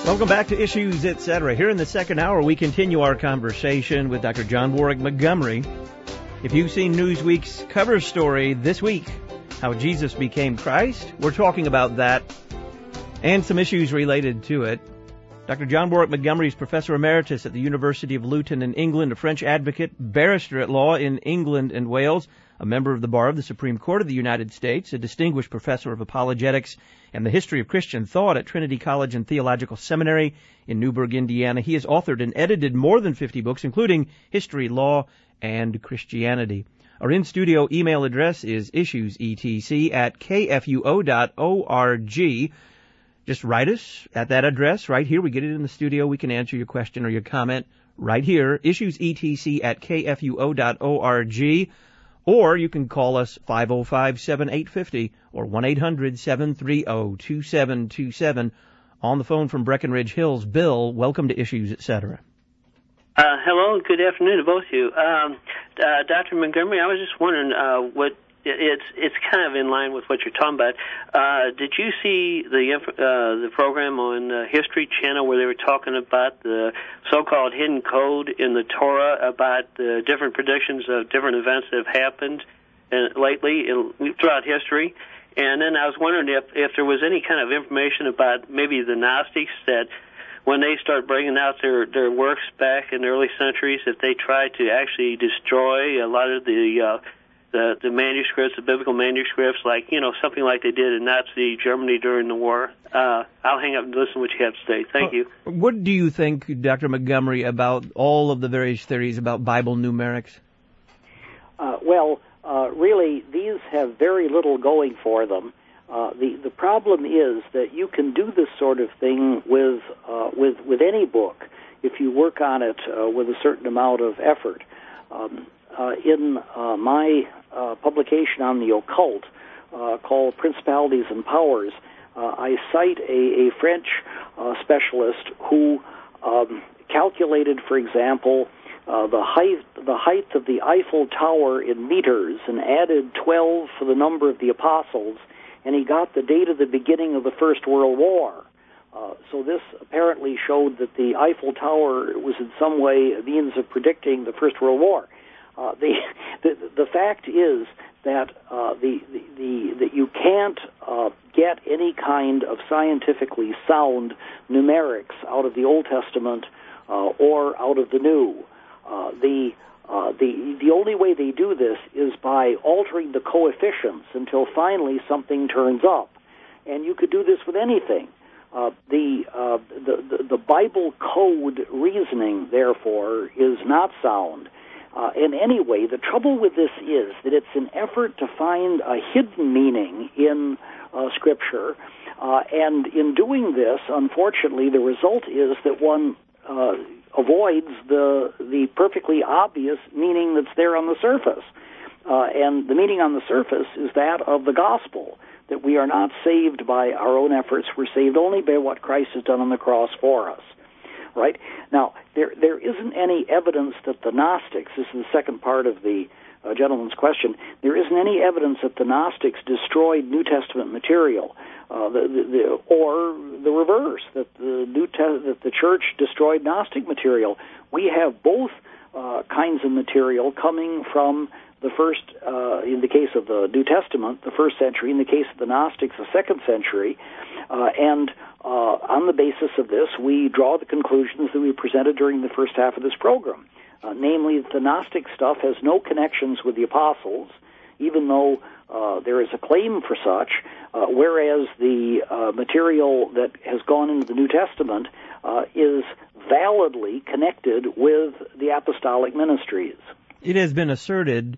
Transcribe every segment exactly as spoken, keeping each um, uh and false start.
Welcome back to Issues, et cetera. Here in the second hour, we continue our conversation with Doctor John Warwick Montgomery. If you've seen Newsweek's cover story this week, How Jesus Became Christ, we're talking about that and some issues related to it. Doctor John Warwick Montgomery is Professor Emeritus at the University of Luton in England, a French advocate, barrister at law in England and Wales, a member of the Bar of the Supreme Court of the United States, a distinguished professor of apologetics and the history of Christian thought at Trinity College and Theological Seminary in Newburgh, Indiana. He has authored and edited more than fifty books, including History, Law, and Christianity. Our in-studio email address is issuesetc at kfuo dot org. Just write us at that address right here. We get it in the studio. We can answer your question or your comment right here, issuesetc at kfuo dot org. Or you can call us five oh five, seven eight five oh or one eight hundred, seven three zero, two seven two seven. On the phone from Breckenridge Hills, Bill, welcome to Issues, et cetera. Uh, hello, good afternoon to both of you. Um, uh, Doctor Montgomery, I was just wondering uh, what it's it's kind of in line with what you're talking about. Uh, did you see the uh, the program on uh, History Channel where they were talking about the so-called hidden code in the Torah about the different predictions of different events that have happened uh, lately in, throughout history? And then I was wondering if, if there was any kind of information about maybe the Gnostics that when they start bringing out their, their works back in the early centuries, if they try to actually destroy a lot of the uh, the, the manuscripts, the biblical manuscripts, like, you know, something like they did in Nazi Germany during the war. Uh, I'll hang up and listen to what you have to say. Thank you. What do you think, Doctor Montgomery, about all of the various theories about Bible numerics? Uh, well, uh, really, these have very little going for them. Uh, the the problem is that you can do this sort of thing with uh, with with any book if you work on it uh, with a certain amount of effort. Um, uh, in uh, my uh, publication on the occult, uh, called Principalities and Powers, uh, I cite a, a French uh, specialist who um, calculated, for example, uh, the height the height of the Eiffel Tower in meters and added twelve for the number of the apostles, and he got the date of the beginning of the First World War. Uh, so this apparently showed that the Eiffel Tower was in some way a means of predicting the First World War. Uh, the, the the fact is that uh, the, the the that you can't uh, get any kind of scientifically sound numerics out of the Old Testament uh, or out of the New. Uh, the Uh, the the only way they do this is by altering the coefficients until finally something turns up, and you could do this with anything. Uh, the, uh, the the the Bible code reasoning, therefore, is not sound. Uh, and anyway, the trouble with this is that it's an effort to find a hidden meaning in uh, Scripture, uh, and in doing this, unfortunately, the result is that one uh, avoids the the perfectly obvious meaning that's there on the surface. Uh, and the meaning on the surface is that of the gospel, that we are not saved by our own efforts. We're saved only by what Christ has done on the cross for us. Right? Now, there there isn't any evidence that the Gnostics, this is the second part of the uh, gentleman's question, there isn't any evidence that the Gnostics destroyed New Testament material. Uh, the, the, the, or the reverse, that the New Te- that the Church destroyed Gnostic material. We have both uh, kinds of material coming from the first, uh, in the case of the New Testament, the first century, in the case of the Gnostics, the second century, uh, and uh, on the basis of this, we draw the conclusions that we presented during the first half of this program, uh, namely that the Gnostic stuff has no connections with the apostles, even though Uh, there is a claim for such, uh, whereas the uh, material that has gone into the New Testament uh, is validly connected with the apostolic ministries. It has been asserted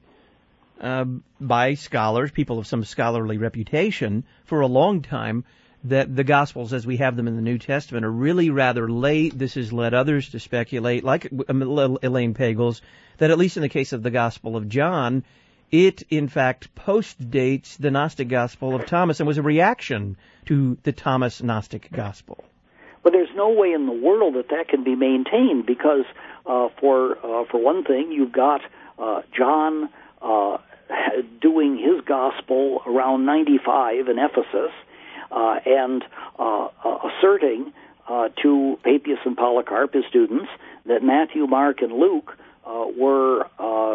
uh, by scholars, people of some scholarly reputation, for a long time, that the Gospels, as we have them in the New Testament, are really rather late. This has led others to speculate, like Elaine Pagels, that at least in the case of the Gospel of John, it, in fact, post-dates the Gnostic Gospel of Thomas and was a reaction to the Thomas Gnostic Gospel. But there's no way in the world that that can be maintained because, uh, for uh, for one thing, you've got uh, John uh, doing his Gospel around ninety-five in Ephesus uh, and uh, uh, asserting uh, to Papias and Polycarp, his students, that Matthew, Mark, and Luke uh, were uh, uh,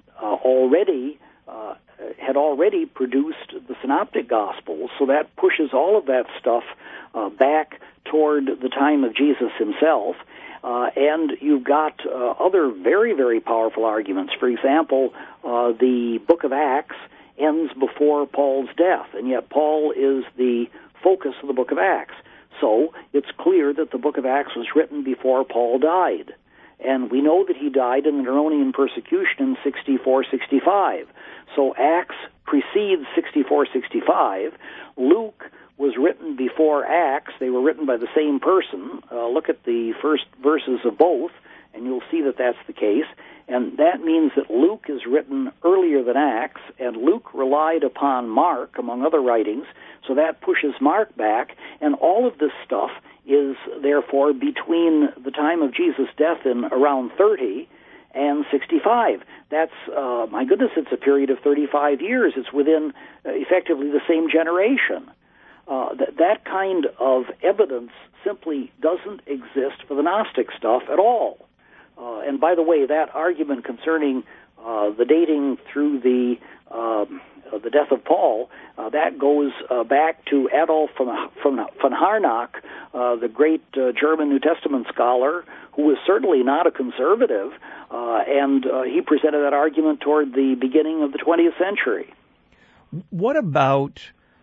already uh, had already produced the Synoptic Gospels, so that pushes all of that stuff uh, back toward the time of Jesus himself. Uh, and you've got uh, other very, very powerful arguments. For example, uh, the book of Acts ends before Paul's death, and yet Paul is the focus of the book of Acts. So it's clear that the book of Acts was written before Paul died. And we know that he died in the Neronian persecution in sixty-four sixty-five. So Acts precedes sixty-four sixty-five. Luke was written before Acts. They were written by the same person. Uh, look at the first verses of both, and you'll see that that's the case. And that means that Luke is written earlier than Acts, and Luke relied upon Mark, among other writings, so that pushes Mark back, and all of this stuff is, therefore, between the time of Jesus' death in around thirty and sixty-five. That's, uh, my goodness, it's a period of thirty-five years. It's within, uh, effectively, the same generation. Uh, th- that kind of evidence simply doesn't exist for the Gnostic stuff at all. Uh, and by the way, that argument concerning uh, the dating through the um, uh, the death of Paul, uh, that goes uh, back to Adolf von, von, von Harnack, uh, the great uh, German New Testament scholar, who was certainly not a conservative, uh, and uh, he presented that argument toward the beginning of the twentieth century. What about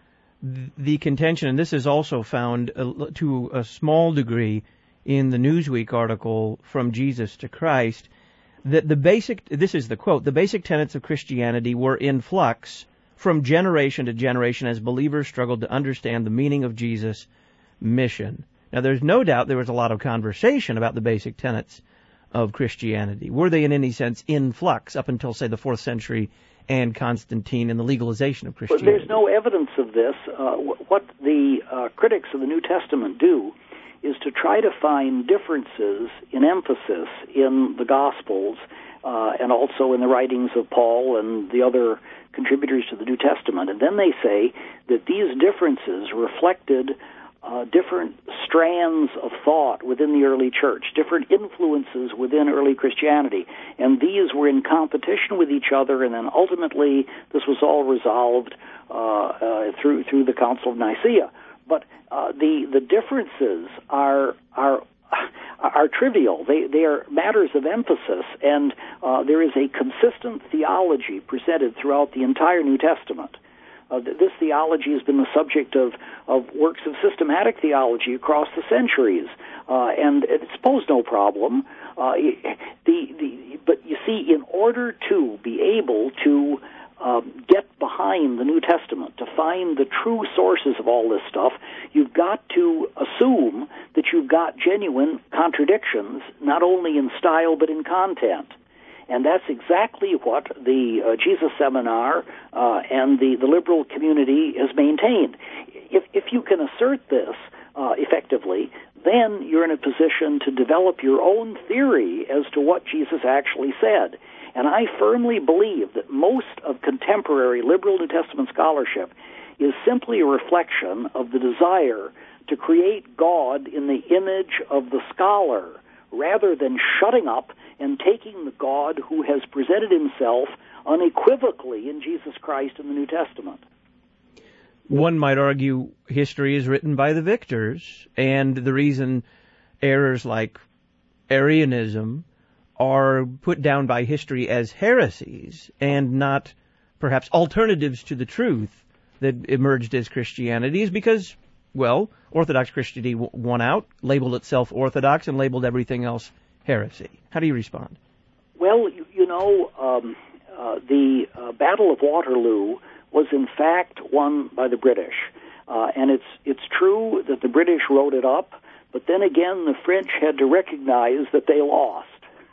the contention, and this is also found uh, to a small degree in the Newsweek article From Jesus to Christ, that the basic, this is the quote, the basic tenets of Christianity were in flux from generation to generation as believers struggled to understand the meaning of Jesus' mission. Now, there's no doubt there was a lot of conversation about the basic tenets of Christianity. Were they in any sense in flux up until, say, the fourth century and Constantine and the legalization of Christianity? Well, there's no evidence of this. Uh, what the uh, critics of the New Testament do is to try to find differences in emphasis in the Gospels uh, and also in the writings of Paul and the other contributors to the New Testament. And then they say that these differences reflected uh, different strands of thought within the early church, different influences within early Christianity. And these were in competition with each other, and then ultimately this was all resolved uh, uh, through through the Council of Nicaea. But uh, the the differences are are are trivial. They they are matters of emphasis, and uh, there is a consistent theology presented throughout the entire New Testament. Uh, this theology has been the subject of, of works of systematic theology across the centuries, uh, and it's posed no problem. Uh, the the but you see, in order to be able to Um, get behind the New Testament, to find the true sources of all this stuff, you've got to assume that you've got genuine contradictions, not only in style but in content. And that's exactly what the uh, Jesus Seminar uh, and the, the liberal community has maintained. If, if you can assert this uh, effectively, then you're in a position to develop your own theory as to what Jesus actually said. And I firmly believe that most of contemporary liberal New Testament scholarship is simply a reflection of the desire to create God in the image of the scholar, rather than shutting up and taking the God who has presented himself unequivocally in Jesus Christ in the New Testament. One might argue history is written by the victors, and the reason errors like Arianism are put down by history as heresies and not perhaps alternatives to the truth that emerged as Christianity is because, well, Orthodox Christianity w- won out, labeled itself Orthodox, and labeled everything else heresy. How do you respond? Well, you, you know, um, uh, the uh, Battle of Waterloo was in fact won by the British. Uh, and it's it's true that the British wrote it up, but then again the French had to recognize that they lost.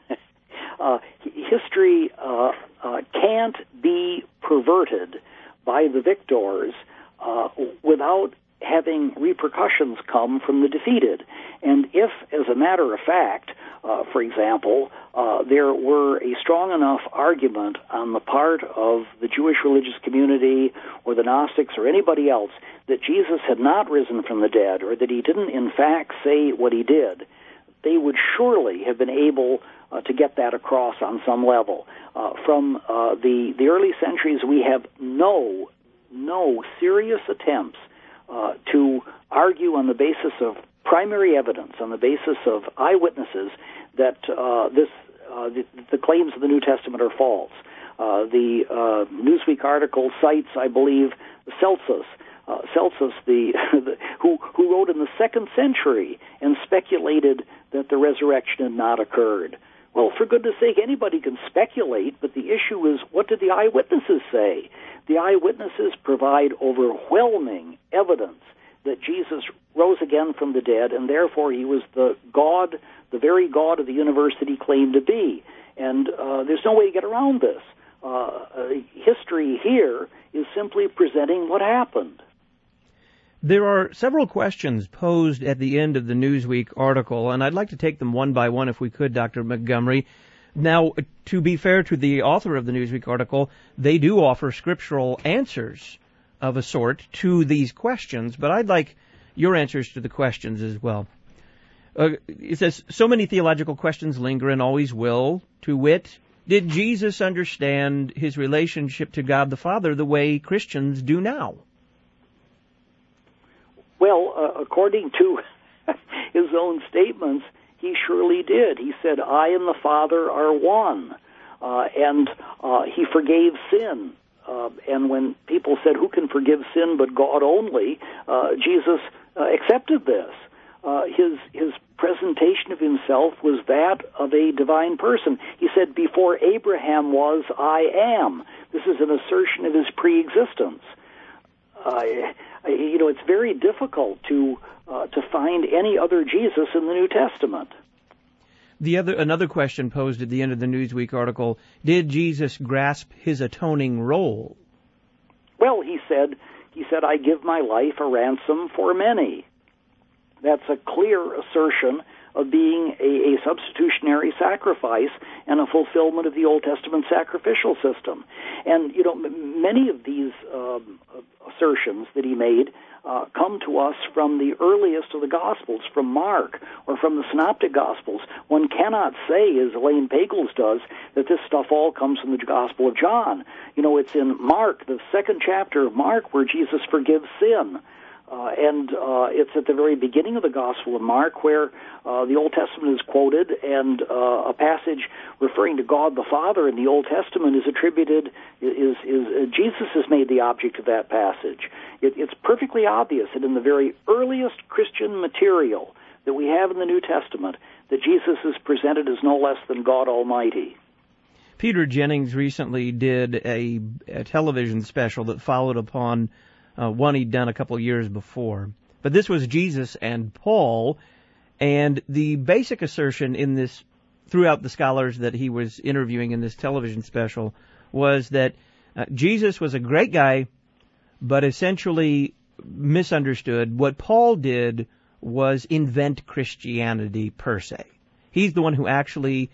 Uh, history uh, uh, can't be perverted by the victors uh, without having repercussions come from the defeated. And if, as a matter of fact, uh, for example, uh, uh, there were a strong enough argument on the part of the Jewish religious community or the Gnostics or anybody else that Jesus had not risen from the dead, or that he didn't in fact say what he did, they would surely have been able uh, to get that across on some level. Uh, from uh, the, the early centuries, we have no, no serious attempts uh, to argue on the basis of primary evidence, on the basis of eyewitnesses, that uh, this uh, the, the claims of the New Testament are false. Uh, the uh, Newsweek article cites, I believe, Celsus, uh, Celsus, the, the who who wrote in the second century and speculated that the resurrection had not occurred. Well, for goodness sake, anybody can speculate, but the issue is, what did the eyewitnesses say? The eyewitnesses provide overwhelming evidence that Jesus rose again from the dead, and therefore he was the God, the very God of the universe that he claimed to be. And uh, there's no way to get around this. Uh, uh, history here is simply presenting what happened. There are several questions posed at the end of the Newsweek article, and I'd like to take them one by one if we could, Doctor Montgomery. Now, to be fair to the author of the Newsweek article, they do offer scriptural answers of a sort to these questions, but I'd like your answers to the questions as well. Uh, it says, so many theological questions linger and always will, to wit, did Jesus understand his relationship to God the Father the way Christians do now? Well, uh, according to his own statements, he surely did. He said, I and the Father are one, uh, and uh, he forgave sin. Uh, and when people said, who can forgive sin but God only, uh, Jesus uh, accepted this. Uh, his his presentation of himself was that of a divine person. He said, before Abraham was, I am. This is an assertion of his preexistence. Uh, you know, it's very difficult to uh, to find any other Jesus in the New Testament. The other another question posed at the end of the Newsweek article, did Jesus grasp his atoning role? Well, he said, he said, I give my life a ransom for many. That's a clear assertion of being a, a substitutionary sacrifice and a fulfillment of the Old Testament sacrificial system. And, you know, m- many of these um, assertions that he made uh, come to us from the earliest of the Gospels, from Mark or from the Synoptic Gospels. One cannot say, as Elaine Pagels does, that this stuff all comes from the Gospel of John. You know, it's in Mark, the second chapter of Mark, where Jesus forgives sin. Uh, and uh, it's at the very beginning of the Gospel of Mark where uh, the Old Testament is quoted, and uh, a passage referring to God the Father in the Old Testament is attributed, is, is uh, Jesus is made the object of that passage. It, it's perfectly obvious that in the very earliest Christian material that we have in the New Testament, that Jesus is presented as no less than God Almighty. Peter Jennings recently did a, a television special that followed upon Uh, one he'd done a couple of years before. But this was Jesus and Paul, and the basic assertion in this, throughout the scholars that he was interviewing in this television special, was that uh, Jesus was a great guy, but essentially misunderstood. What Paul did was invent Christianity per se. He's the one who actually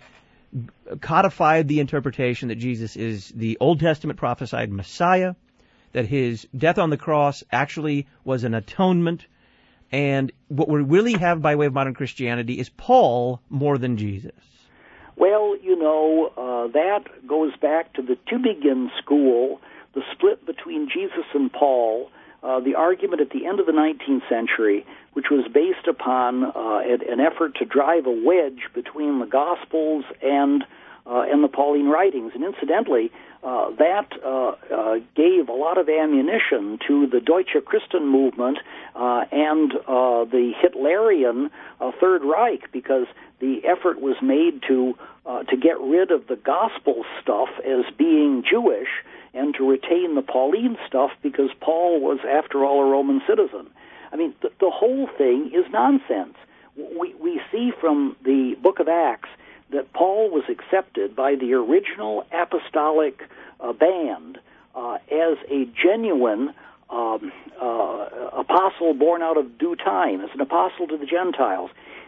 codified the interpretation that Jesus is the Old Testament prophesied Messiah, that his death on the cross actually was an atonement, and what we really have by way of modern Christianity is Paul more than Jesus. Well, you know, uh, that goes back to the Tübingen school, the split between Jesus and Paul, uh, the argument at the end of the nineteenth century, which was based upon uh, an effort to drive a wedge between the Gospels and uh, and the Pauline writings. And incidentally, Uh, that uh, uh, gave a lot of ammunition to the Deutsche Christen movement uh, and uh, the Hitlerian uh, Third Reich, because the effort was made to uh, to get rid of the gospel stuff as being Jewish and to retain the Pauline stuff because Paul was, after all, a Roman citizen. I mean, the, the whole thing is nonsense. We, we see from the book of Acts that Paul was accepted by the original apostolic uh, band uh, as a genuine um, uh, apostle born out of due time, as an apostle to the Gentiles.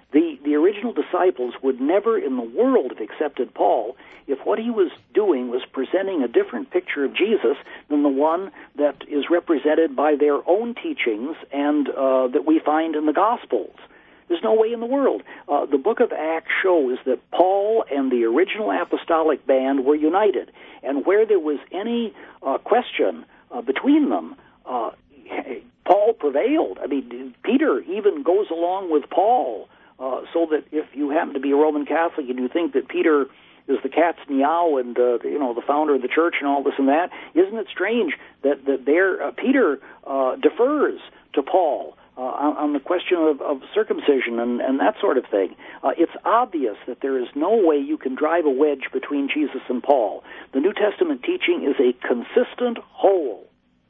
The, the original disciples would never in the world have accepted Paul if what he was doing was presenting a different picture of Jesus than the one that is represented by their own teachings and uh, that we find in the Gospels. There's no way in the world. Uh, the book of Acts shows that Paul and the original apostolic band were united, and where there was any uh, question uh, between them, uh, Paul prevailed. I mean, Peter even goes along with Paul. Uh, so that if you happen to be a Roman Catholic and you think that Peter is the cat's meow and uh, you know the founder of the church and all this and that, isn't it strange that that there uh, Peter uh, defers to Paul uh, on, on the question of, of circumcision and, and that sort of thing? Uh, it's obvious that there is no way you can drive a wedge between Jesus and Paul. The New Testament teaching is a consistent whole.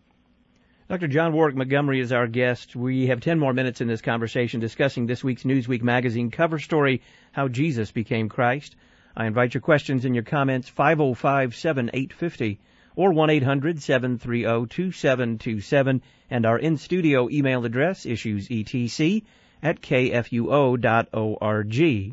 Doctor John Warwick Montgomery is our guest. We have ten more minutes in this conversation discussing this week's Newsweek magazine cover story, How Jesus Became Christ. I invite your questions and your comments, five oh five, seven eight five oh or one eight hundred, seven three zero, two seven two seven, and our in-studio email address, issuesetc at k f u o dot org.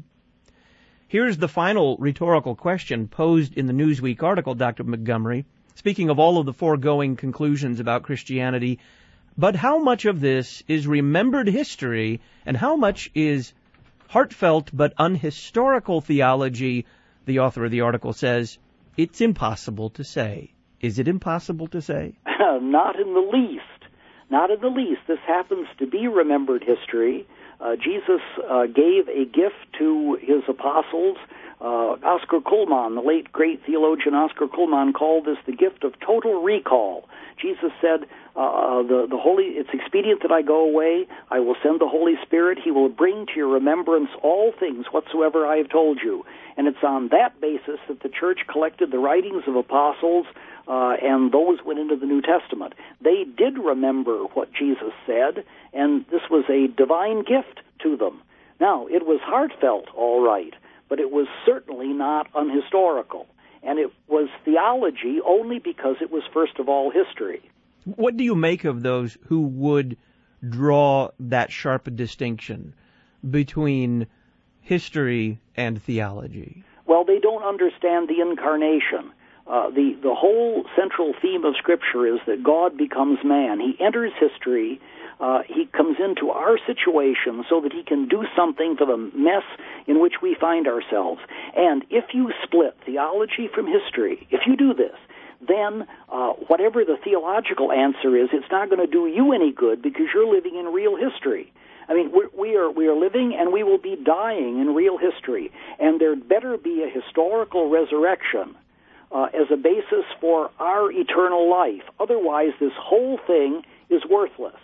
Here's the final rhetorical question posed in the Newsweek article, Doctor Montgomery. Speaking of all of the foregoing conclusions about Christianity, but how much of this is remembered history and how much is heartfelt but unhistorical theology? The author of the article says, it's impossible to say. Is it impossible to say? Not in the least. Not in the least. This happens to be remembered history. Uh, Jesus uh, gave a gift to his apostles. Uh, Oscar Cullmann, the late great theologian Oscar Cullmann, called this the gift of total recall. Jesus said, uh, the, the Holy, it's expedient that I go away. I will send the Holy Spirit. He will bring to your remembrance all things whatsoever I have told you. And it's on that basis that the church collected the writings of apostles, uh, and those went into the New Testament. They did remember what Jesus said, and this was a divine gift to them. Now, it was heartfelt, all right, but it was certainly not unhistorical. And it was theology only because it was, first of all, history. What do you make of those who would draw that sharp distinction between history and theology? Well, they don't understand the incarnation. Uh, the, the whole central theme of Scripture is that God becomes man. He enters history. Uh, he comes into our situation so that he can do something for the mess in which we find ourselves. And if you split theology from history, if you do this, then uh, whatever the theological answer is, it's not going to do you any good because you're living in real history. I mean, we're, we are we are living and we will be dying in real history. And there'd better be a historical resurrection uh, as a basis for our eternal life. Otherwise, this whole thing is worthless.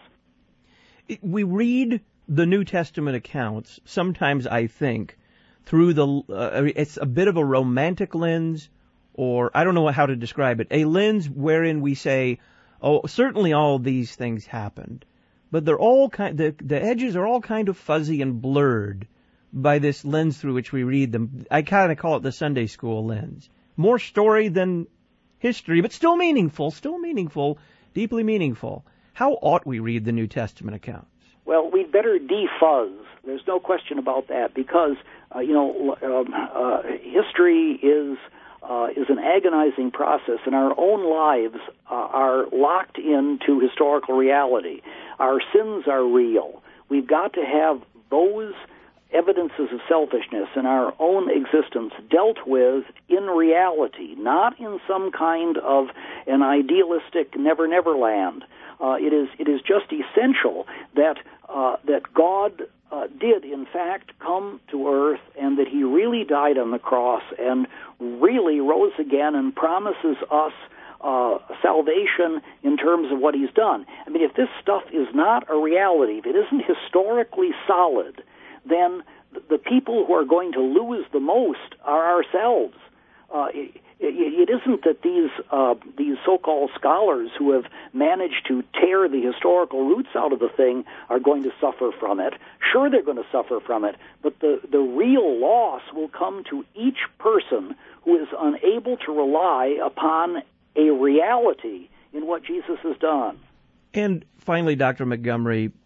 We read the New Testament accounts, sometimes I think, through the, uh, it's a bit of a romantic lens, or I don't know how to describe it, a lens wherein we say, oh, certainly all these things happened, but they're all kind, the, the edges are all kind of fuzzy and blurred by this lens through which we read them. I kind of call it the Sunday school lens. More story than history, but still meaningful, still meaningful, deeply meaningful. How ought we read the New Testament accounts? Well, we'd better defuzz. There's no question about that because, uh, you know, um, uh, history is uh, is an agonizing process, and our own lives uh, are locked into historical reality. Our sins are real. We've got to have those evidences of selfishness in our own existence dealt with in reality, not in some kind of an idealistic never never land. Uh, it is it is just essential that uh, that God uh, did in fact come to earth and that he really died on the cross and really rose again and promises us uh, salvation in terms of what he's done. I mean, if this stuff is not a reality, if it isn't historically solid, then the people who are going to lose the most are ourselves. Uh, it, it isn't that these uh, these so-called scholars who have managed to tear the historical roots out of the thing are going to suffer from it. Sure, they're going to suffer from it, but the, the real loss will come to each person who is unable to rely upon a reality in what Jesus has done. And finally, Doctor Montgomery,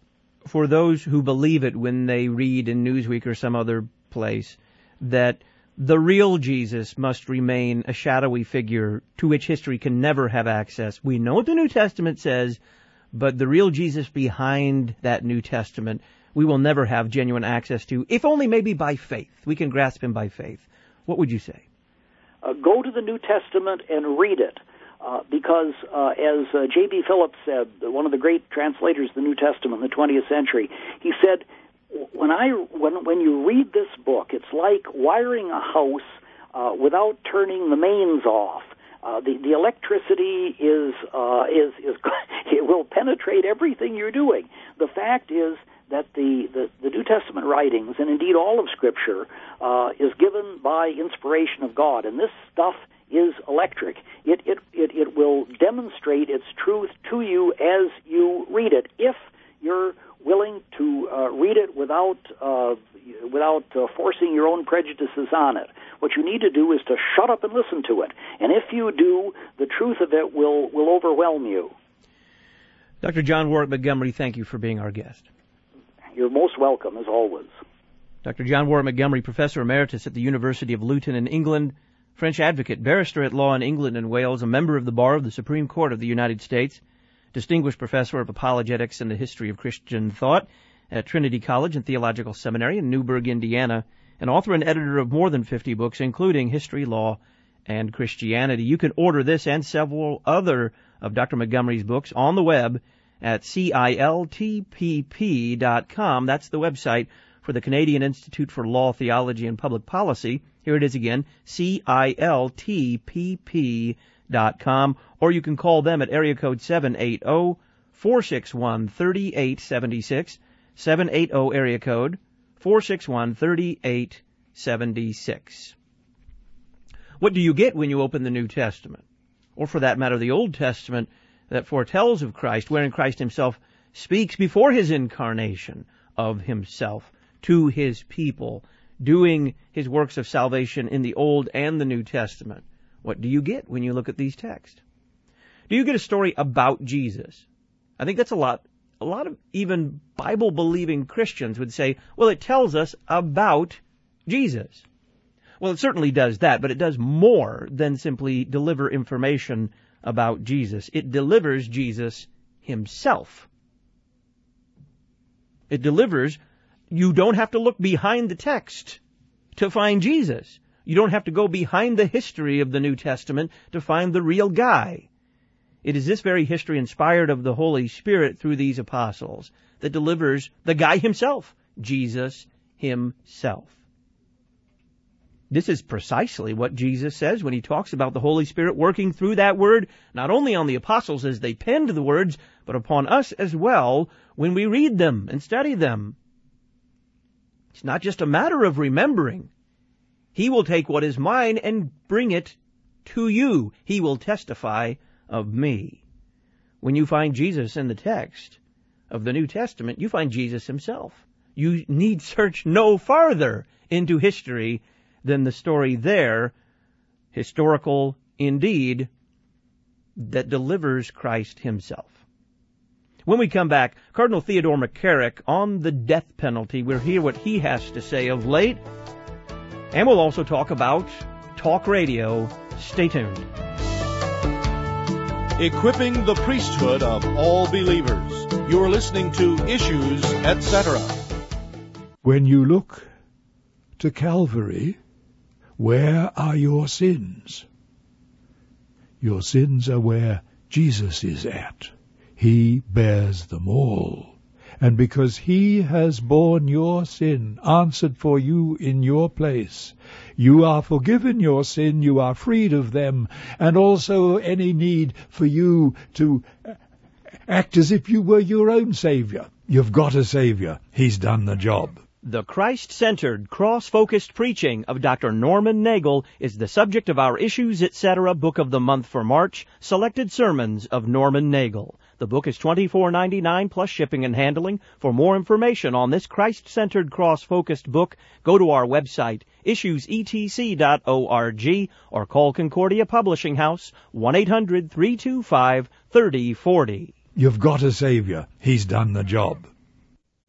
for those who believe it when they read in Newsweek or some other place that the real Jesus must remain a shadowy figure to which history can never have access. We know what the New Testament says, but the real Jesus behind that New Testament, we will never have genuine access to, if only maybe by faith. We can grasp him by faith. What would you say? Uh, go to the New Testament and read it. Uh, because, uh, as uh, J B. Phillips said, one of the great translators of the New Testament in the twentieth century, he said, when I when when you read this book, it's like wiring a house uh, without turning the mains off. Uh, the the electricity is uh, is is it will penetrate everything you're doing. The fact is that the, the, the New Testament writings, and indeed all of Scripture, uh, is given by inspiration of God, and this stuff is electric. It, it it it will demonstrate its truth to you as you read it, if you're willing to uh, read it without uh, without uh, forcing your own prejudices on it. What you need to do is to shut up and listen to it, and if you do, the truth of it will will overwhelm you. Doctor John Warwick Montgomery, thank you for being our guest. You're most welcome, as always. Doctor John Warwick Montgomery, Professor Emeritus at the University of Luton in England, French advocate, barrister at law in England and Wales, a member of the Bar of the Supreme Court of the United States, distinguished professor of apologetics and the history of Christian thought at Trinity College and Theological Seminary in Newburgh, Indiana, and author and editor of more than fifty books, including History, Law, and Christianity. You can order this and several other of Doctor Montgomery's books on the web at C I L T P P dot com. That's the website for the Canadian Institute for Law, Theology, and Public Policy. Here it is again, C I L T P P dot com. Or you can call them at area code seven eight zero, four six one, three eight seven six, seven eight zero area code, four six one, three eight seven six. What do you get when you open the New Testament? Or for that matter, the Old Testament that foretells of Christ, wherein Christ himself speaks before his incarnation of himself to his people, doing his works of salvation in the Old and the New Testament. What do you get when you look at these texts? Do you get a story about Jesus? I think that's a lot, a lot of even Bible-believing Christians would say, well, it tells us about Jesus. Well, it certainly does that, but it does more than simply deliver information about Jesus. It delivers Jesus himself. It delivers, you don't have to look behind the text to find Jesus. You don't have to go behind the history of the New Testament to find the real guy. It is this very history inspired of the Holy Spirit through these apostles that delivers the guy himself, Jesus himself. This is precisely what Jesus says when he talks about the Holy Spirit working through that word, not only on the apostles as they penned the words, but upon us as well when we read them and study them. It's not just a matter of remembering. He will take what is mine and bring it to you. He will testify of me. When you find Jesus in the text of the New Testament, you find Jesus himself. You need search no farther into history than the story there, historical indeed, that delivers Christ himself. When we come back, Cardinal Theodore McCarrick on the death penalty. We'll hear what he has to say of late. And we'll also talk about talk radio. Stay tuned. Equipping the priesthood of all believers. You're listening to Issues, et cetera. When you look to Calvary, where are your sins? Your sins are where Jesus is at. He bears them all. And because he has borne your sin, answered for you in your place, you are forgiven your sin, you are freed of them, and also any need for you to act as if you were your own Savior. You've got a Savior. He's done the job. The Christ-centered, cross-focused preaching of Doctor Norman Nagel is the subject of our Issues, et cetera Book of the Month for March, Selected Sermons of Norman Nagel. The book is twenty-four ninety-nine plus shipping and handling. For more information on this Christ-centered, cross-focused book, go to our website, issues e t c dot org, or call Concordia Publishing House, one eight hundred, three two five, three oh four oh. You've got a Savior. He's done the job.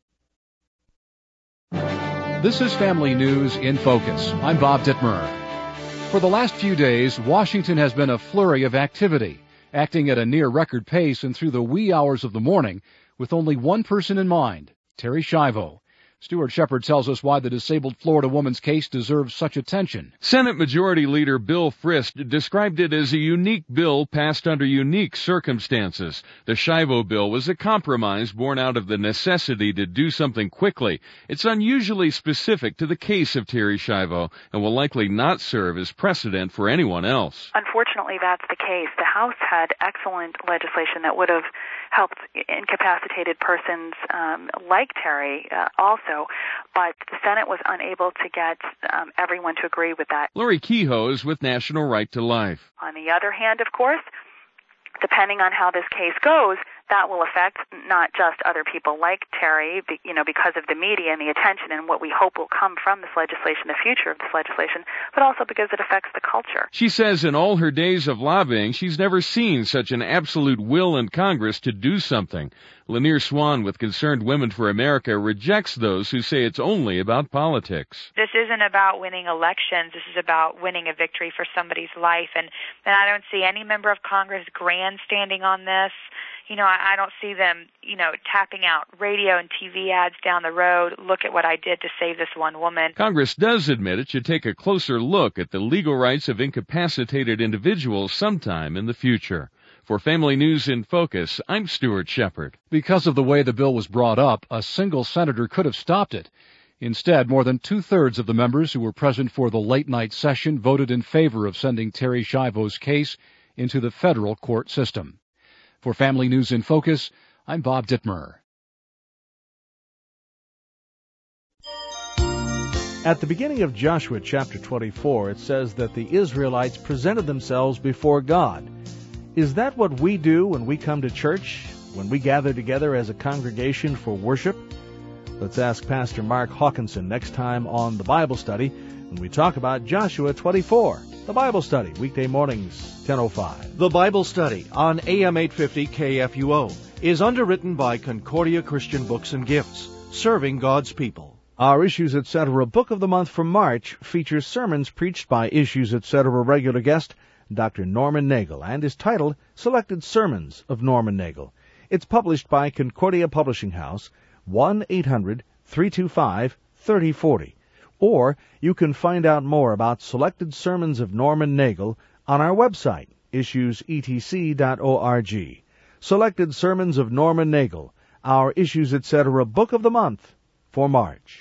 This is Family News in Focus. I'm Bob Dittmer. For the last few days, Washington has been a flurry of activity, acting at a near-record pace and through the wee hours of the morning, with only one person in mind, Terri Schiavo. Stuart Shepard tells us why the disabled Florida woman's case deserves such attention. Senate Majority Leader Bill Frist described it as a unique bill passed under unique circumstances. The Schiavo bill was a compromise born out of the necessity to do something quickly. It's unusually specific to the case of Terri Schiavo and will likely not serve as precedent for anyone else. Unfortunately, that's the case. The House had excellent legislation that would have helped incapacitated persons um, like Terri uh, also, but the Senate was unable to get um, everyone to agree with that. Lori Kehoe is with National Right to Life. On the other hand, of course, depending on how this case goes, that will affect not just other people like Terri, you know, because of the media and the attention and what we hope will come from this legislation, the future of this legislation, but also because it affects the culture. She says in all her days of lobbying, she's never seen such an absolute will in Congress to do something. Lanier Swan with Concerned Women for America rejects those who say it's only about politics. This isn't about winning elections. This is about winning a victory for somebody's life. And, and I don't see any member of Congress grandstanding on this. You know, I, I don't see them, you know, tapping out radio and T V ads down the road. Look at what I did to save this one woman. Congress does admit it should take a closer look at the legal rights of incapacitated individuals sometime in the future. For Family News in Focus, I'm Stuart Shepard. Because of the way the bill was brought up, a single senator could have stopped it. Instead, more than two-thirds of the members who were present for the late-night session voted in favor of sending Terri Schiavo's case into the federal court system. For Family News in Focus, I'm Bob Dittmer. At the beginning of Joshua chapter twenty-four, it says that the Israelites presented themselves before God. Is that what we do when we come to church, when we gather together as a congregation for worship? Let's ask Pastor Mark Hawkinson next time on The Bible Study when we talk about Joshua twenty-four. The Bible Study, weekday mornings, ten oh five. The Bible Study on A M eight fifty K F U O is underwritten by Concordia Christian Books and Gifts, serving God's people. Our Issues Etc. Book of the Month for March features sermons preached by Issues Etc. regular guest Doctor Norman Nagel, and is titled Selected Sermons of Norman Nagel. It's published by Concordia Publishing House, one eight hundred three two five three oh four oh. Or you can find out more about Selected Sermons of Norman Nagel on our website, issues e t c dot org. Selected Sermons of Norman Nagel, our Issues Etc. Book of the Month for March.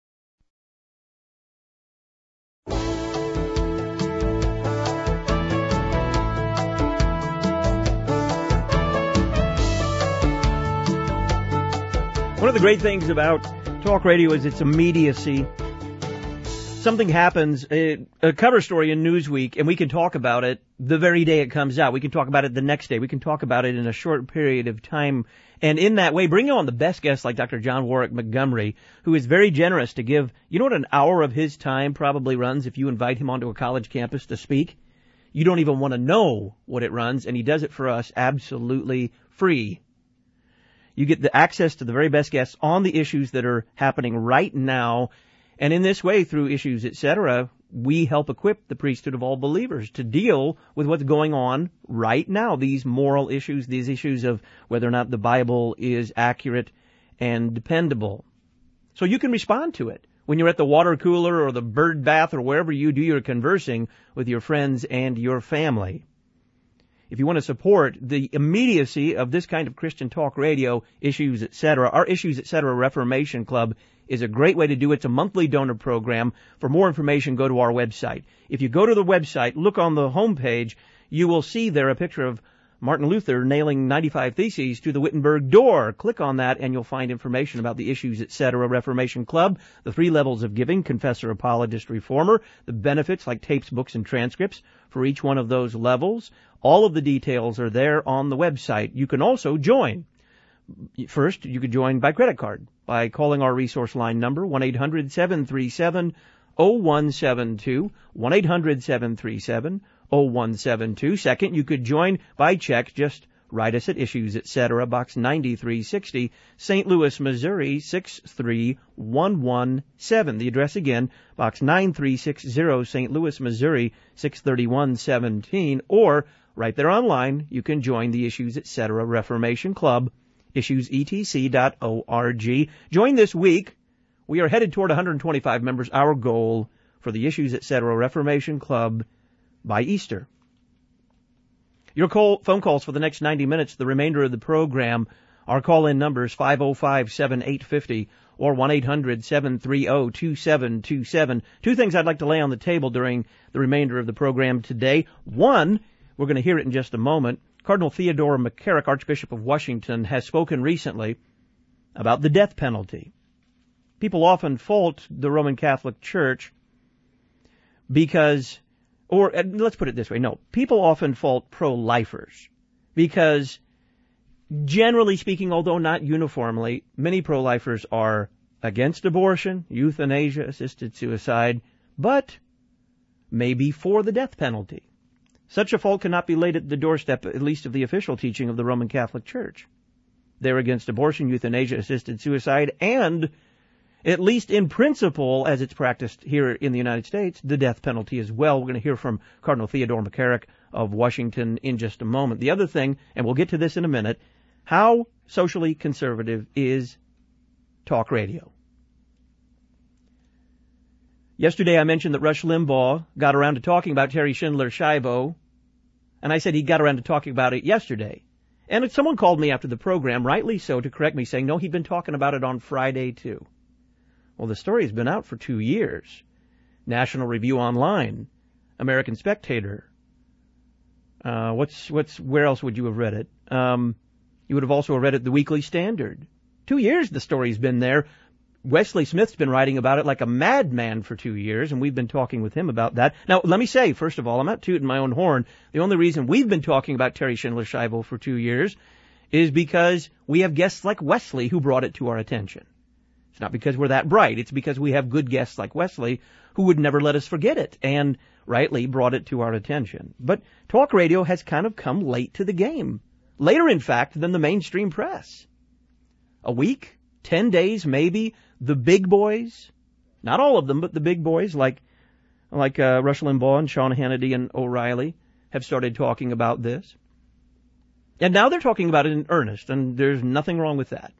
One of the great things about talk radio is its immediacy. Something happens, a, a cover story in Newsweek, and we can talk about it the very day it comes out. We can talk about it the next day. We can talk about it in a short period of time. And in that way, bring on the best guests like Doctor John Warwick Montgomery, who is very generous to give, you know what an hour of his time probably runs if you invite him onto a college campus to speak? You don't even want to know what it runs, and he does it for us absolutely free. You get the access to the very best guests on the issues that are happening right now. And in this way, through Issues Etc., we help equip the priesthood of all believers to deal with what's going on right now, these moral issues, these issues of whether or not the Bible is accurate and dependable. So you can respond to it when you're at the water cooler or the bird bath or wherever you do your conversing with your friends and your family. If you want to support the immediacy of this kind of Christian talk radio, Issues Etc., our Issues Etc. Reformation Club is a great way to do it. It's a monthly donor program. For more information, go to our website. If you go to the website, look on the homepage, you will see there a picture of Martin Luther nailing ninety-five Theses to the Wittenberg door. Click on that and you'll find information about the Issues Etc. Reformation Club, the three levels of giving, confessor, apologist, reformer, the benefits like tapes, books, and transcripts for each one of those levels. All of the details are there on the website. You can also join. First, you could join by credit card by calling our resource line number, one eight hundred seven three seven oh one seven two, one eight hundred seven three seven oh one seven two. Second, you could join by check. Just Write us at Issues, et cetera, Box ninety-three sixty, Saint Louis, Missouri, six three one one seven. The address again, Box nine three six zero, Saint Louis, Missouri, six three one one seven. Or, right there online, you can join the Issues, et cetera, Reformation Club, issues e t c dot org. Join this week. We are headed toward one hundred twenty-five members, our goal for the Issues, et cetera, Reformation Club by Easter. Your call, phone calls for the next ninety minutes, the remainder of the program, our call-in numbers five oh five, seven eight five oh or one eight hundred, seven three oh, two seven two seven. Two things I'd like to lay on the table during the remainder of the program today. One, we're going to hear it in just a moment. Cardinal Theodore McCarrick, Archbishop of Washington, has spoken recently about the death penalty. People often fault the Roman Catholic Church because, or let's put it this way, no, people often fault pro-lifers because, generally speaking, although not uniformly, many pro-lifers are against abortion, euthanasia, assisted suicide, but maybe for the death penalty. Such a fault cannot be laid at the doorstep, at least of the official teaching of the Roman Catholic Church. They're against abortion, euthanasia, assisted suicide, and, at least in principle, as it's practiced here in the United States, the death penalty as well. We're going to hear from Cardinal Theodore McCarrick of Washington in just a moment. The other thing, and we'll get to this in a minute, how socially conservative is talk radio? Yesterday I mentioned that Rush Limbaugh got around to talking about Terry Schindler Schiavo, and I said he got around to talking about it yesterday. And someone called me after the program, rightly so, to correct me, saying, no, he'd been talking about it on Friday too. Well, the story's been out for two years. National Review Online, American Spectator. Uh, what's, what's, where else would you have read it? Um, you would have also read it, The Weekly Standard. Two years the story's been there. Wesley Smith's been writing about it like a madman for two years, and we've been talking with him about that. Now, let me say, first of all, I'm not tooting my own horn. The only reason we've been talking about Terry Schindler Schiavo for two years is because we have guests like Wesley who brought it to our attention. It's not because we're that bright. It's because we have good guests like Wesley who would never let us forget it and rightly brought it to our attention. But talk radio has kind of come late to the game. Later, in fact, than the mainstream press. A week, ten days, maybe. The big boys, not all of them, but the big boys like like uh, Rush Limbaugh and Sean Hannity and O'Reilly have started talking about this. And now they're talking about it in earnest, and there's nothing wrong with that.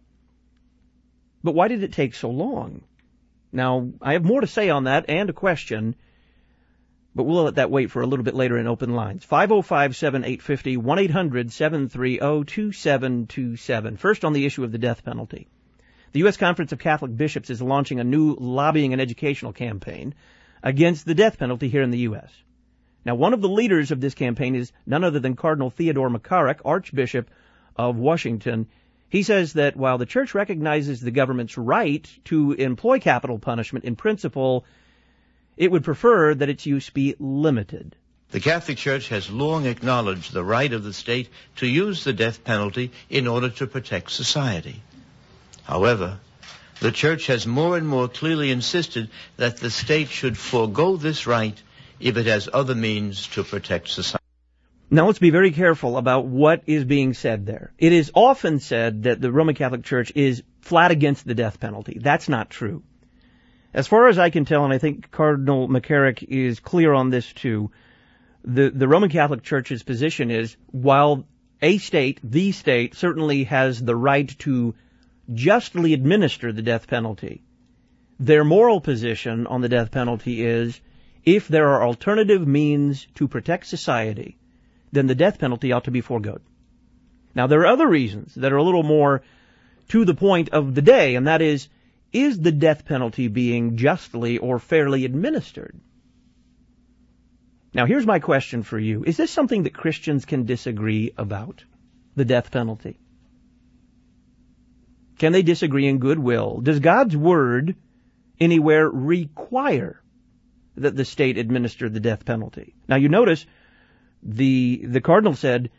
But why did it take so long? Now, I have more to say on that and a question, but we'll let that wait for a little bit later in open lines. five oh five, seven eight five oh, one eight hundred, seven three oh, two seven two seven. First, on the issue of the death penalty. The U S Conference of Catholic Bishops is launching a new lobbying and educational campaign against the death penalty here in the U S. Now, one of the leaders of this campaign is none other than Cardinal Theodore McCarrick, Archbishop of Washington. He says that while the Church recognizes the government's right to employ capital punishment in principle, it would prefer that its use be limited. The Catholic Church has long acknowledged the right of the state to use the death penalty in order to protect society. However, the Church has more and more clearly insisted that the state should forego this right if it has other means to protect society. Now let's be very careful about what is being said there. It is often said that the Roman Catholic Church is flat against the death penalty. That's not true. As far as I can tell, and I think Cardinal McCarrick is clear on this too, the, the Roman Catholic Church's position is, while a state, the state, certainly has the right to justly administer the death penalty, their moral position on the death penalty is, if there are alternative means to protect society, then the death penalty ought to be foregoed. Now, there are other reasons that are a little more to the point of the day, and that is, is the death penalty being justly or fairly administered? Now, here's my question for you. Is this something that Christians can disagree about, the death penalty? Can they disagree in goodwill? Does God's Word anywhere require that the state administer the death penalty? Now, you notice the the Cardinal said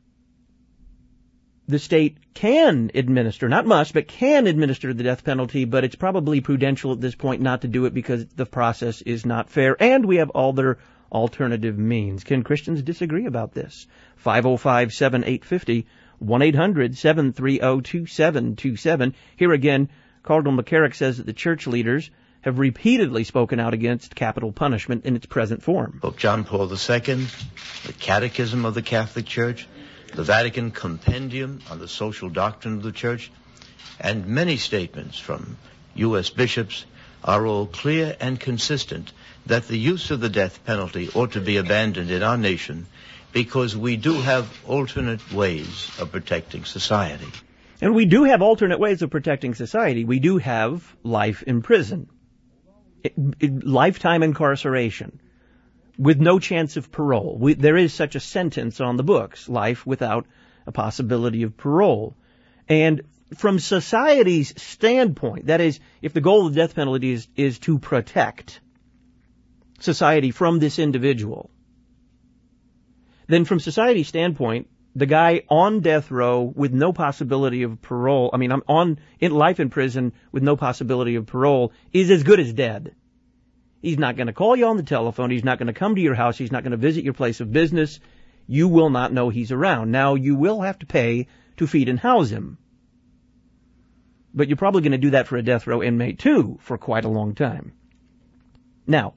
the state can administer, not must, but can administer the death penalty, but it's probably prudential at this point not to do it because the process is not fair, and we have other alternative means. Can Christians disagree about this? five oh five, seven eight five oh, one eight hundred, seven three zero, two seven two seven. Here again, Cardinal McCarrick says that the church leaders have repeatedly spoken out against capital punishment in its present form. Pope John Paul the Second, the Catechism of the Catholic Church, the Vatican Compendium on the Social Doctrine of the Church, and many statements from U S bishops are all clear and consistent that the use of the death penalty ought to be abandoned in our nation because we do have alternate ways of protecting society. And we do have alternate ways of protecting society. We do have life in prison, it, it, lifetime incarceration, with no chance of parole. We, there is such a sentence on the books, life without a possibility of parole. And from society's standpoint, that is, if the goal of the death penalty is, is to protect society from this individual, then from society's standpoint, the guy on death row with no possibility of parole, I mean, I'm on in life in prison with no possibility of parole, is as good as dead. He's not going to call you on the telephone. He's not going to come to your house. He's not going to visit your place of business. You will not know he's around. Now, you will have to pay to feed and house him. But you're probably going to do that for a death row inmate, too, for quite a long time. Now,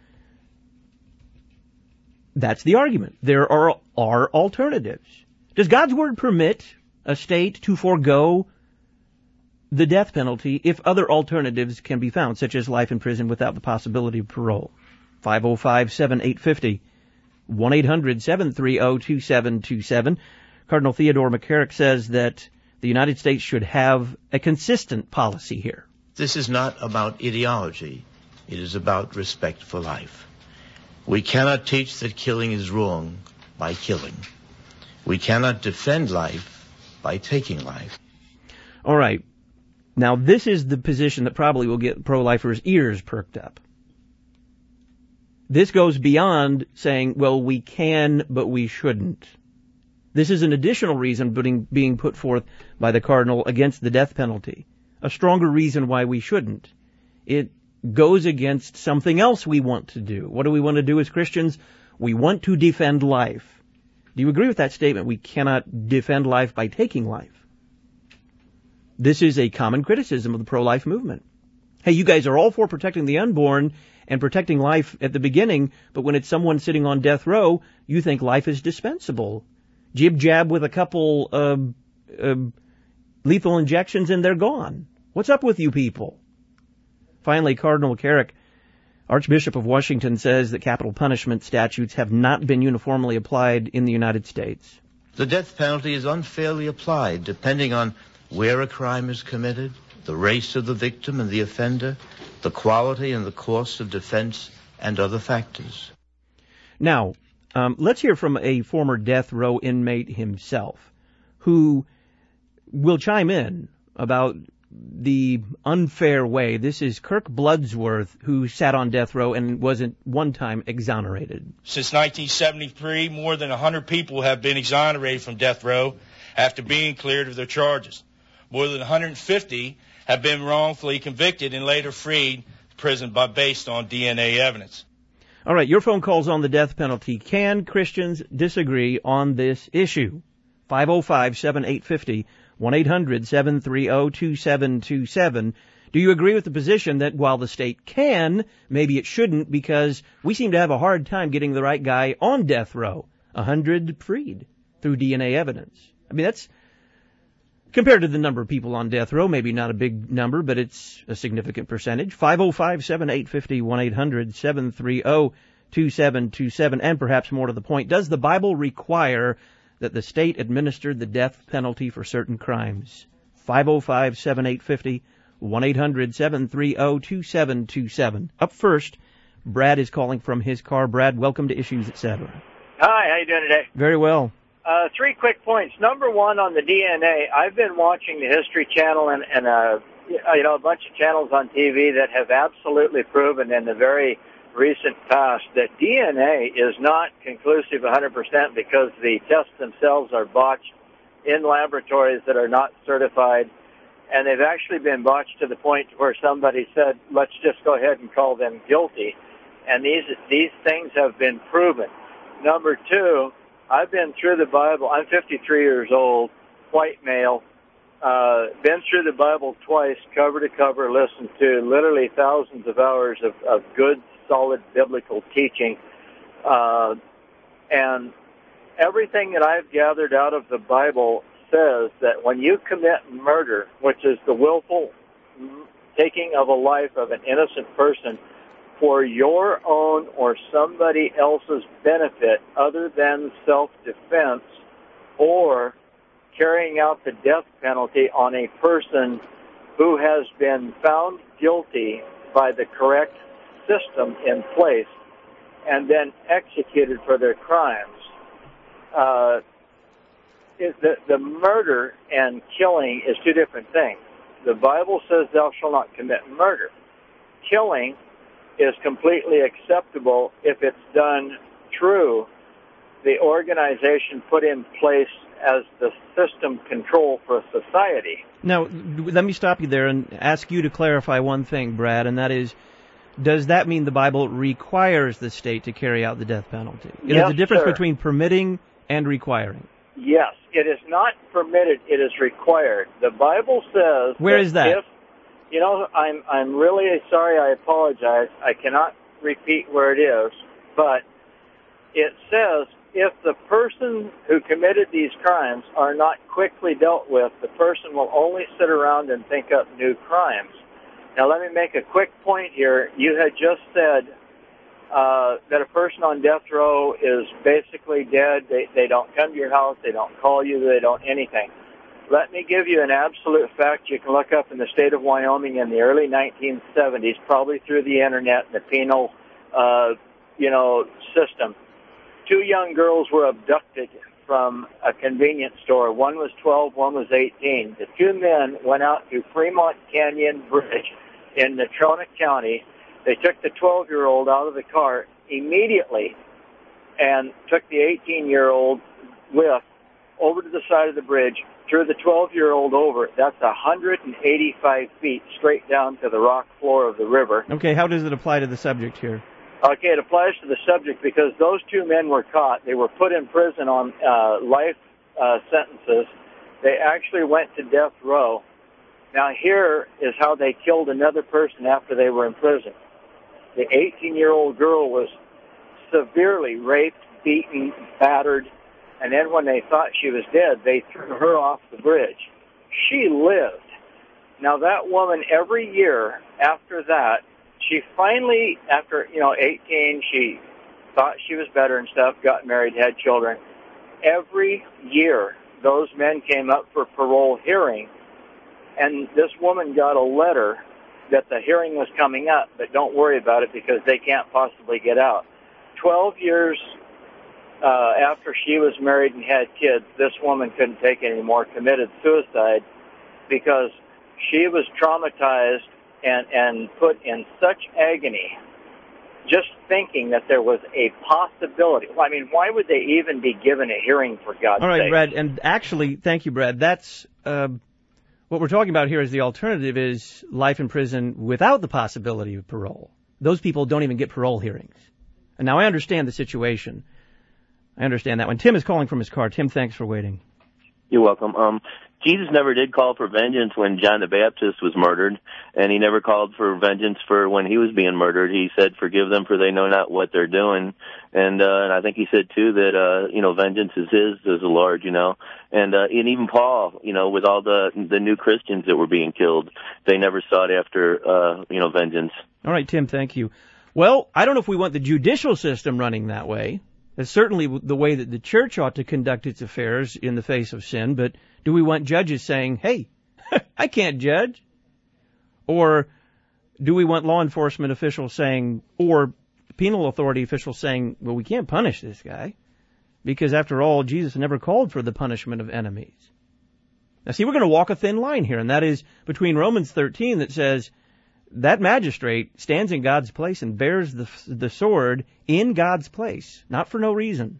that's the argument. There are, are alternatives. Does God's Word permit a state to forego the death penalty if other alternatives can be found, such as life in prison without the possibility of parole? five oh five, seven eight five oh, one eight hundred, seven three zero, two seven two seven. Cardinal Theodore McCarrick says that the United States should have a consistent policy here. This is not about ideology. It is about respect for life. We cannot teach that killing is wrong by killing. We cannot defend life by taking life. All right. Now, this is the position that probably will get pro-lifers' ears perked up. This goes beyond saying, well, we can, but we shouldn't. This is an additional reason being, being put forth by the Cardinal against the death penalty. A stronger reason why we shouldn't. It goes against something else we want to do. What do we want to do as Christians? We want to defend life. Do you agree with that statement? We cannot defend life by taking life. This is a common criticism of the pro-life movement. Hey, you guys are all for protecting the unborn and protecting life at the beginning, but when it's someone sitting on death row, you think life is dispensable. Jib-jab with a couple uh, uh, lethal injections and they're gone. What's up with you people? Finally, Cardinal McCarrick, Archbishop of Washington, says that capital punishment statutes have not been uniformly applied in the United States. The death penalty is unfairly applied depending on where a crime is committed, the race of the victim and the offender, the quality and the cost of defense, and other factors. Now, um, let's hear from a former death row inmate himself, who will chime in about the unfair way. This is Kirk Bloodsworth, who sat on death row and was at one time exonerated. Since nineteen seventy-three, more than one hundred people have been exonerated from death row after being cleared of their charges. More than one hundred fifty have been wrongfully convicted and later freed from prison by based on D N A evidence. All right, your phone calls on the death penalty. Can Christians disagree on this issue? five oh five, seven eight five oh, one eight hundred, seven three zero, two seven two seven. Do you agree with the position that while the state can, maybe it shouldn't, because we seem to have a hard time getting the right guy on death row? one hundred freed through D N A evidence. I mean, that's, compared to the number of people on death row, maybe not a big number, but it's a significant percentage. five oh five, seven eight five oh, one eight hundred, seven three zero, two seven two seven. And perhaps more to the point, does the Bible require that the state administered the death penalty for certain crimes? five oh five, seven eight five oh, one eight hundred, seven three zero, two seven two seven. Up first, Brad is calling from his car. Brad, welcome to Issues, et cetera. Hi, how you doing today? Very well. Uh, three quick points. Number one, on the D N A, I've been watching the History Channel and, and uh, you know, a bunch of channels on T V that have absolutely proven in the very recent past that D N A is not conclusive one hundred percent because the tests themselves are botched in laboratories that are not certified, and they've actually been botched to the point where somebody said, let's just go ahead and call them guilty. and these these things have been proven. Number two, I've been through the Bible. I'm fifty-three years old, white male. Uh, been through the Bible twice, cover to cover, listened to literally thousands of hours of, of good, solid biblical teaching. Uh, and everything that I've gathered out of the Bible says that when you commit murder, which is the willful taking of a life of an innocent person for your own or somebody else's benefit other than self-defense, or carrying out the death penalty on a person who has been found guilty by the correct system in place and then executed for their crimes. Uh, is the, the murder and killing is two different things. The Bible says thou shalt not commit murder. Killing is completely acceptable if it's done through the organization put in place as the system control for a society. Now, let me stop you there and ask you to clarify one thing, Brad, and that is, does that mean the Bible requires the state to carry out the death penalty? Yes, there's a difference sir. between permitting and requiring. Yes, it is not permitted, it is required. The Bible says... Where is that? If, you know, I'm, I'm really sorry, I apologize. I cannot repeat where it is, but it says if the person who committed these crimes are not quickly dealt with, the person will only sit around and think up new crimes. Now, let me make a quick point here. You had just said uh, that a person on death row is basically dead. They, they don't come to your house. They don't call you. They don't anything. Let me give you an absolute fact you can look up in the state of Wyoming in the early nineteen seventies, probably through the Internet and the penal, uh, you know, system. Two young girls were abducted from a convenience store. One was twelve, one was eighteen. The two men went out to Fremont Canyon Bridge in Natrona County. They took the twelve-year-old out of the car immediately and took the eighteen-year-old with over to the side of the bridge, threw the twelve-year-old over. That's one hundred eighty-five feet straight down to the rock floor of the river. Okay, how does it apply to the subject here? Okay, it applies to the subject because those two men were caught. They were put in prison on uh, life uh, sentences. They actually went to death row. Now here is how they killed another person after they were in prison. The eighteen-year-old girl was severely raped, beaten, battered, and then when they thought she was dead, they threw her off the bridge. She lived. Now that woman, every year after that, she finally, after, you know, eighteen, she thought she was better and stuff, got married, had children. Every year, those men came up for parole hearing, and this woman got a letter that the hearing was coming up, but don't worry about it because they can't possibly get out. Twelve years uh, after she was married and had kids, this woman couldn't take it anymore, committed suicide because she was traumatized and, and put in such agony just thinking that there was a possibility. Well, I mean, why would they even be given a hearing, for God's sake? All right, sake? Brad, and actually, thank you, Brad, that's... Uh, what we're talking about here is the alternative is life in prison without the possibility of parole. Those people don't even get parole hearings. And now I understand the situation. I understand that one. Tim is calling from his car. Tim, thanks for waiting. You're welcome. Um, Jesus never did call for vengeance when John the Baptist was murdered, and he never called for vengeance for when he was being murdered. He said, forgive them for they know not what they're doing. And, uh, and I think he said, too, that, uh, you know, vengeance is his, as the Lord, you know. And, uh, and even Paul, you know, with all the, the new Christians that were being killed, they never sought after, uh, you know, vengeance. All right, Tim, thank you. Well, I don't know if we want the judicial system running that way. It's certainly the way that the church ought to conduct its affairs in the face of sin, but do we want judges saying, hey, I can't judge? Or do we want law enforcement officials saying, or penal authority officials saying, well, we can't punish this guy, because after all, Jesus never called for the punishment of enemies. Now see, we're going to walk a thin line here, and that is between Romans thirteen that says, that magistrate stands in God's place and bears the, the sword in God's place, not for no reason.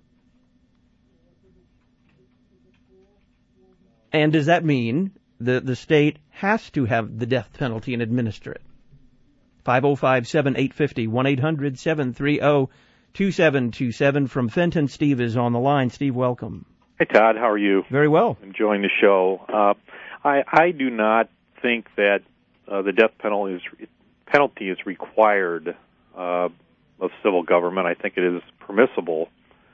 And does that mean the, the state has to have the death penalty and administer it? five oh five, seven eight five oh, one eight hundred, seven three zero, two seven two seven. From Fenton, Steve is on the line. Steve, welcome. Hey, Todd. How are you? Very well. Enjoying the show. Uh, I, I do not think that uh, the death penalty is, penalty is required uh, of civil government. I think it is permissible.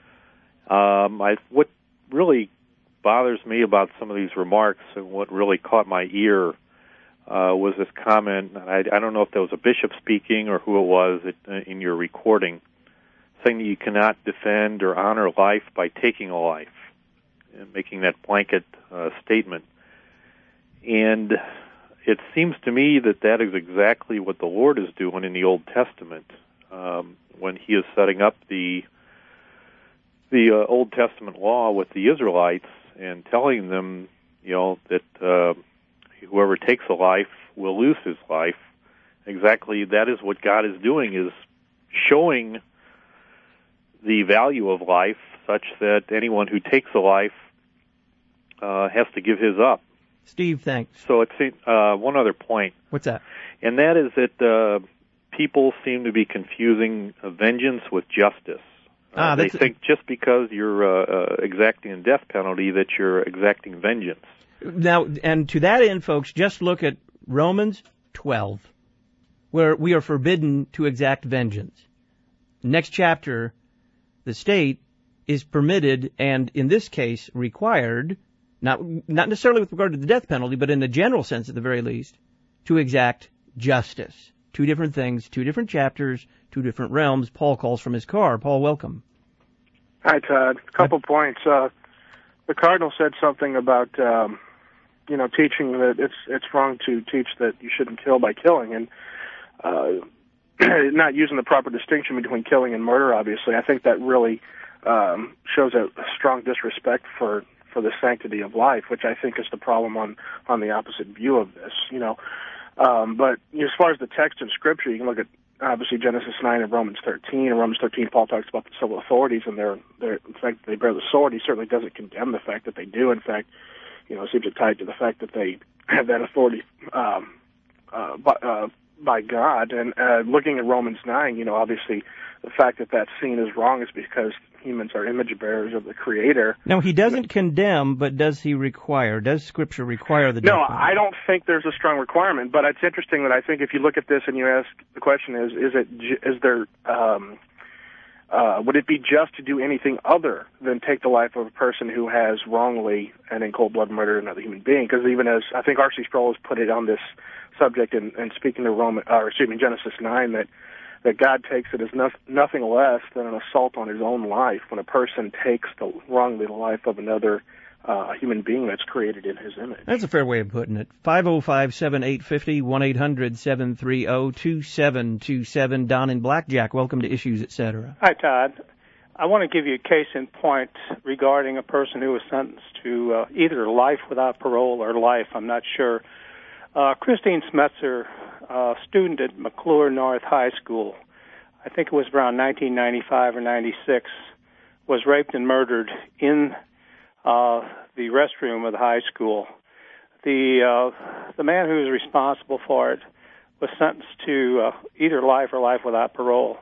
Um, I, what really bothers me about some of these remarks and what really caught my ear uh, was this comment, I, I don't know if that was a bishop speaking or who it was it, in your recording, saying that you cannot defend or honor life by taking a life, and making that blanket uh, statement. And it seems to me that that is exactly what the Lord is doing in the Old Testament um, when He is setting up the the uh, Old Testament law with the Israelites and telling them, you know, that uh, whoever takes a life will lose his life. Exactly, that is what God is doing, is showing the value of life such that anyone who takes a life uh, has to give his up. Steve, thanks. So it's uh, one other point. What's that? And that is that uh, people seem to be confusing vengeance with justice. Ah, uh, they think just because you're uh, uh, exacting a death penalty that you're exacting vengeance. Now, and to that end, folks, just look at Romans twelve, where we are forbidden to exact vengeance. Next chapter, the state is permitted, and in this case required, not not necessarily with regard to the death penalty, but in the general sense at the very least, to exact justice. Two different things, two different chapters, two different realms. Paul calls from his car. Paul, welcome. Hi, Todd. A couple Hi. points. Uh, the Cardinal said something about, um, you know, teaching that it's it's wrong to teach that you shouldn't kill by killing, and uh, not using the proper distinction between killing and murder, obviously. I think that really um, shows a, a strong disrespect for, for the sanctity of life, which I think is the problem on, on the opposite view of this, you know. Um, but as far as the text in Scripture, you can look at, obviously, Genesis nine and Romans thirteen. In Romans thirteen, Paul talks about the civil authorities and their, their, the fact that they bear the sword. He certainly doesn't condemn the fact that they do. In fact, you know, it seems to tie to the fact that they have that authority um, uh, by, uh, by God. And uh, looking at Romans nine, you know, obviously the fact that that's seen as wrong is because humans are image bearers of the Creator. Now, he doesn't condemn, but does he require? Does Scripture require the death No, penalty? I don't think there's a strong requirement, but it's interesting that I think if you look at this and you ask, the question is, is it, is there, um, uh, would it be just to do anything other than take the life of a person who has wrongly and in cold blood murdered another human being? Because even as, I think R C Sproul has put it on this subject in, in speaking to Roman, or excuse me, Genesis nine, that that God takes it as no, nothing less than an assault on his own life when a person takes the wrongly the life of another uh, human being that's created in his image. That's a fair way of putting it. five oh five, seven eight five oh, one eight hundred, seven three zero, two seven two seven. Don in Blackjack, welcome to Issues, et cetera. Hi, Todd. I want to give you a case in point regarding a person who was sentenced to uh, either life without parole or life, I'm not sure. Uh, Christine Smetzer, a student at McClure North High School, I think it was around nineteen ninety-five or ninety-six, was raped and murdered in uh, the restroom of the high school. The uh, the man who was responsible for it was sentenced to uh, either life or life without parole,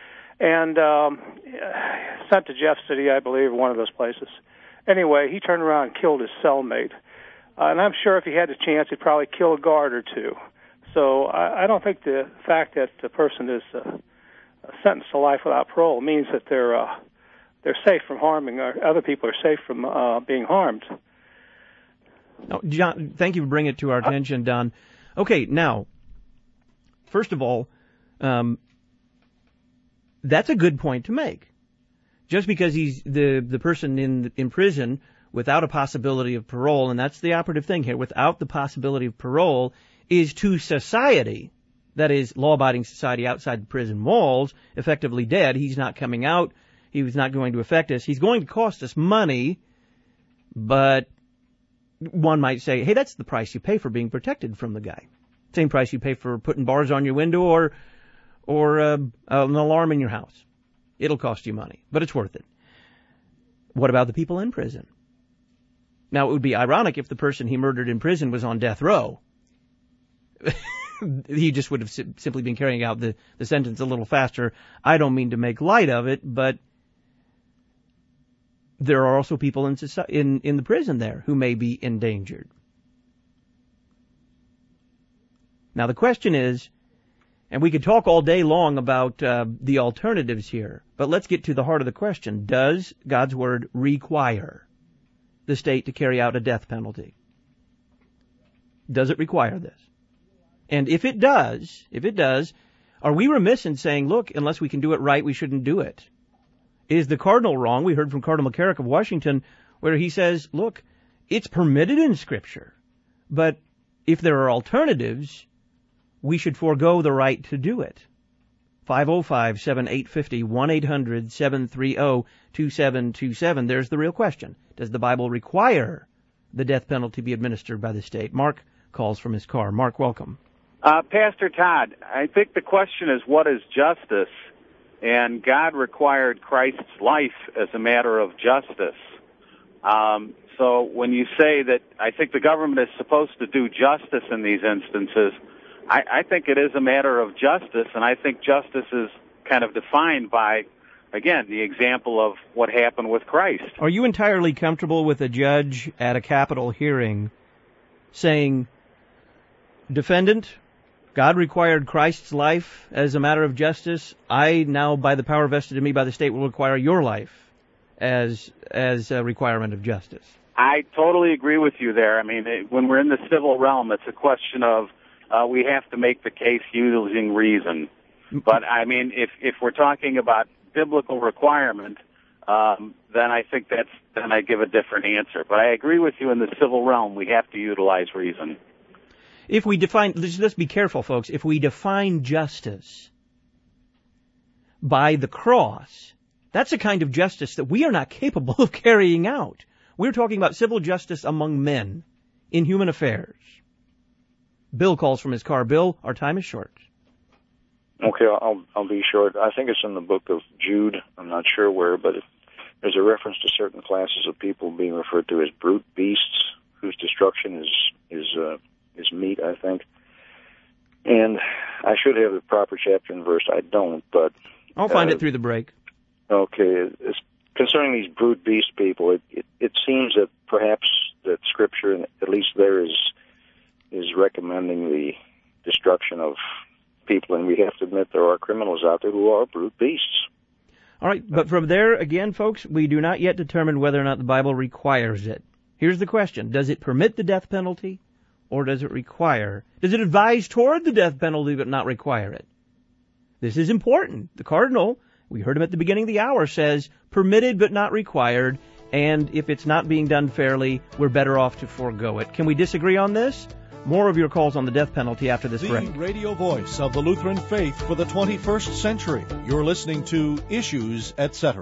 and um, sent to Jeff City, I believe, one of those places. Anyway, he turned around and killed his cellmate. Uh, and I'm sure if he had the chance, he'd probably kill a guard or two. So I, I don't think the fact that the person is uh, sentenced to life without parole means that they're uh, they're safe from harming, or other people are safe from uh, being harmed. No, John, thank you for bringing it to our attention, Don. Okay, now, first of all, um, that's a good point to make. Just because he's the the person in in prison without a possibility of parole, and that's the operative thing here, without the possibility of parole, is to society, that is, law-abiding society outside the prison walls, effectively dead. He's not coming out. He was not going to affect us. He's going to cost us money, but one might say, hey, that's the price you pay for being protected from the guy. Same price you pay for putting bars on your window or or uh, an alarm in your house. It'll cost you money, but it's worth it. What about the people in prison? Now, it would be ironic if the person he murdered in prison was on death row. he just would have si- simply been carrying out the, the sentence a little faster. I don't mean to make light of it, but there are also people in society, in, in the prison there who may be endangered. Now the question is, and we could talk all day long about uh, the alternatives here, but let's get to the heart of the question. Does God's Word require the state to carry out a death penalty? Does it require this? And if it does, if it does, are we remiss in saying, look, unless we can do it right, we shouldn't do it? Is the cardinal wrong? We heard from Cardinal McCarrick of Washington, where he says, look, it's permitted in Scripture, but if there are alternatives, we should forego the right to do it. five oh five, seven eight five oh, one eight hundred, seven three zero, two seven two seven. There's the real question. Does the Bible require the death penalty be administered by the state? Mark calls from his car. Mark, welcome. Uh, Pastor Todd, I think the question is, what is justice? And God required Christ's life as a matter of justice. Um, so when you say that I think the government is supposed to do justice in these instances, I, I think it is a matter of justice, and I think justice is kind of defined by, again, the example of what happened with Christ. Are you entirely comfortable with a judge at a capital hearing saying, defendant, God required Christ's life as a matter of justice. I now, by the power vested in me by the state, will require your life as as a requirement of justice? I totally agree with you there. I mean, it, when we're in the civil realm, it's a question of uh, we have to make the case using reason. But, I mean, if, if we're talking about biblical requirement, um, then I think that's then I give a different answer. But I agree with you in the civil realm, we have to utilize reason. If we define, let's, let's be careful, folks, if we define justice by the cross, that's a kind of justice that we are not capable of carrying out. We're talking about civil justice among men in human affairs. Bill calls from his car. Bill, our time is short. Okay, I'll I'll be short. I think it's in the book of Jude. I'm not sure where, but it, there's a reference to certain classes of people being referred to as brute beasts, whose destruction is is uh, is meat, I think. And I should have the proper chapter and verse. I don't, but I'll find uh, it through the break. Okay, it's concerning these brute beast people. It, it it seems that perhaps that Scripture, at least there, is is recommending the destruction of people, and we have to admit there are criminals out there who are brute beasts. All right, but from there, again, folks, we do not yet determine whether or not the Bible requires it. Here's the question. Does it permit the death penalty, or does it require? Does it advise toward the death penalty but not require it? This is important. The cardinal, we heard him at the beginning of the hour, says permitted but not required, and if it's not being done fairly, we're better off to forego it. Can we disagree on this? More of your calls on the death penalty after this the break. The radio voice of the Lutheran faith for the twenty-first century. You're listening to Issues, et cetera.